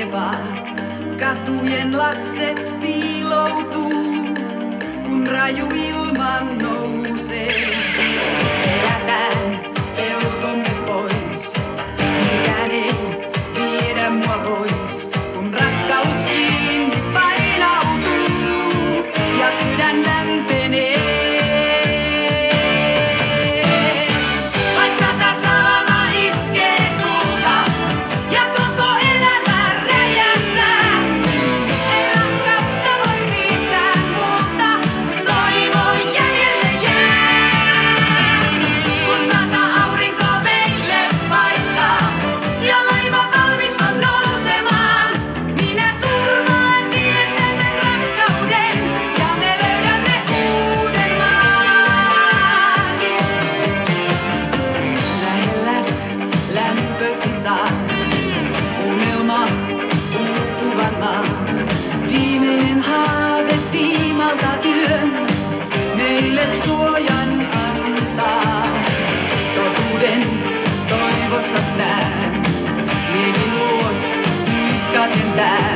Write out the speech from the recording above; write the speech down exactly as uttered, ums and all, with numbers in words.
taivaat, katujen lapset piiloutuu, kun raju ilman nousee. Herätään pelkomme pois, mikään ei viedä mua pois, kun rakkaus kiinni painautuu ja sydän lämpenee. Unelma uupuvan maan, viimeinen haave viimalta yön, meille suojan antaa. Totuuden toivossas näen, liekin luot muiskaten tää.